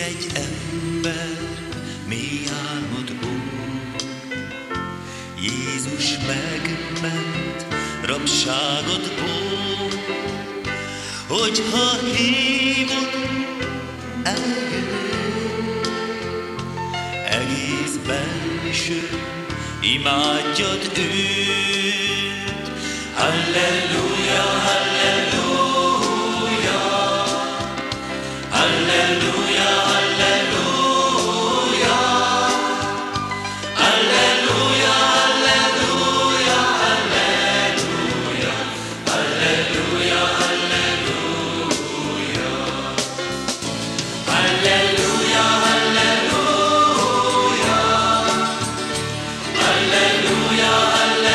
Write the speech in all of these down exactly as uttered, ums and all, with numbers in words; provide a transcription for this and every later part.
egy ember mély álmodból. Jézus megment rabságodból, hogyha hívod, eljön. Egész benső imádjad őt. Halleluja, halleluja, halleluja, halleluja, halleluja, halleluja, halleluja, halleluja, halleluja, halleluja, halleluja, halleluja.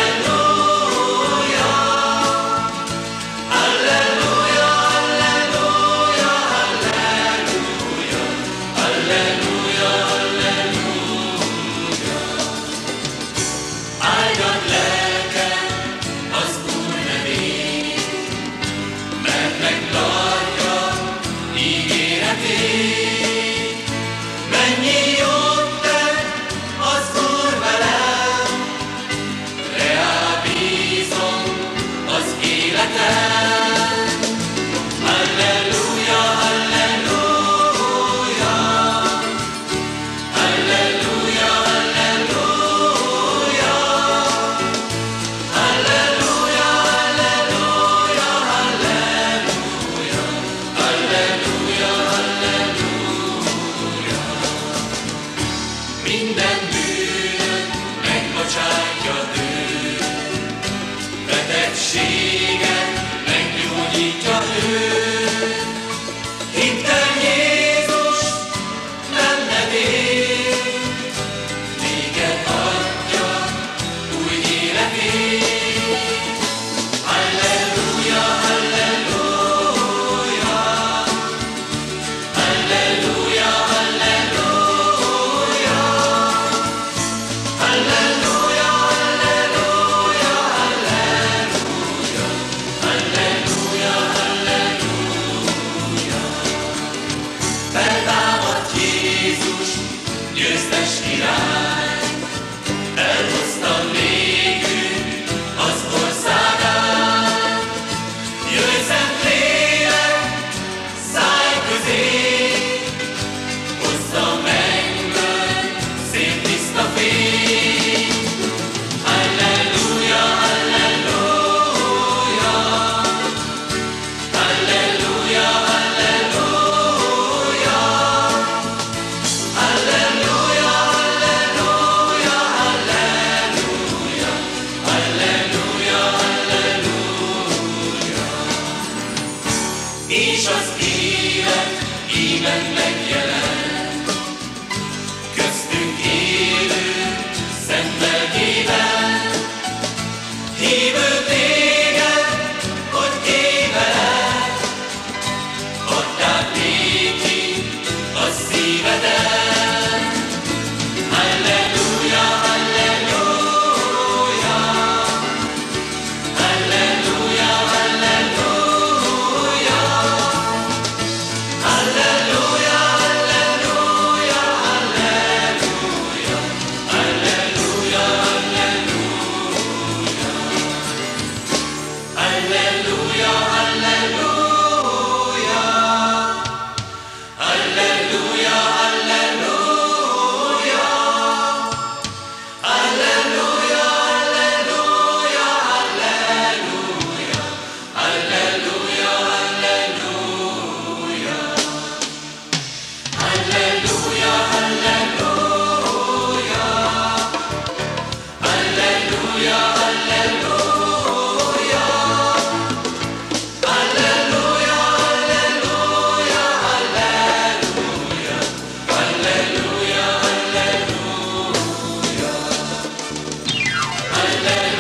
Minden bűnöt megbocsátja ő, betegséget meggyógyítja ő. Hittem Jézus benned él, néked adja új életét. Halleluja, halleluja, halleluja, halleluja. Győztes király, elhozta végül az országát. Jöjj, szent lélek, szállj közé, hozza mennyből szép tiszta fény. Halleluja, halleluja, halleluja, halleluja, halleluja. És az élet íme megjelent, köztünk élő szent lelkével. Hívő téged, hogy éveled, add át néki a szívedet. Halleluja, halleluja, halleluja, halleluja. Hallelujah.